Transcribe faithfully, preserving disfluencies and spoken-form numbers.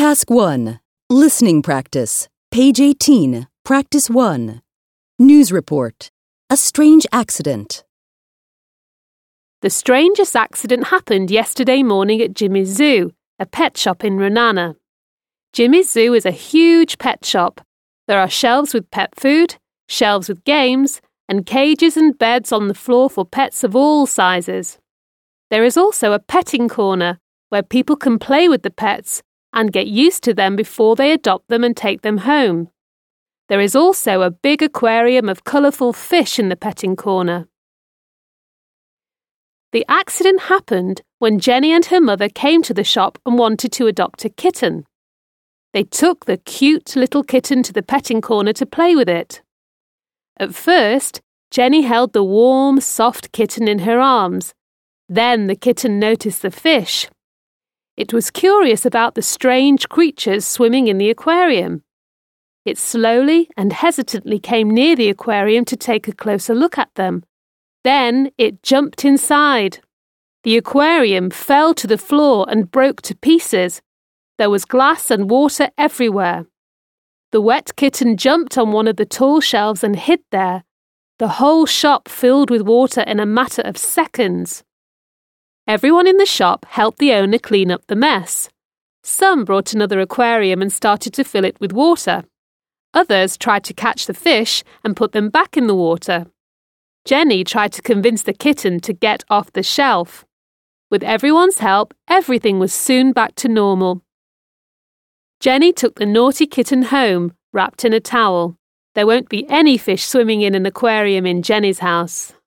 Task one. Listening practice. Page eighteen. Practice one. News report. A strange accident. The strangest accident happened yesterday morning at Jimmy's Zoo, a pet shop in Renana. Jimmy's Zoo is a huge pet shop. There are shelves with pet food, shelves with games, and cages and beds on the floor for pets of all sizes. There is also a petting corner where people can play with the pets and get used to them before they adopt them and take them home. There is also a big aquarium of colourful fish in the petting corner. The accident happened when Jenny and her mother came to the shop and wanted to adopt a kitten. They took the cute little kitten to the petting corner to play with it. At first, Jenny held the warm, soft kitten in her arms. Then the kitten noticed the fish. It was curious about the strange creatures swimming in the aquarium. It slowly and hesitantly came near the aquarium to take a closer look at them. Then it jumped inside. The aquarium fell to the floor and broke to pieces. There was glass and water everywhere. The wet kitten jumped on one of the tall shelves and hid there. The whole shop filled with water in a matter of seconds. Everyone in the shop helped the owner clean up the mess. Some brought another aquarium and started to fill it with water. Others tried to catch the fish and put them back in the water. Jenny tried to convince the kitten to get off the shelf. With everyone's help, everything was soon back to normal. Jenny took the naughty kitten home, wrapped in a towel. There won't be any fish swimming in an aquarium in Jenny's house.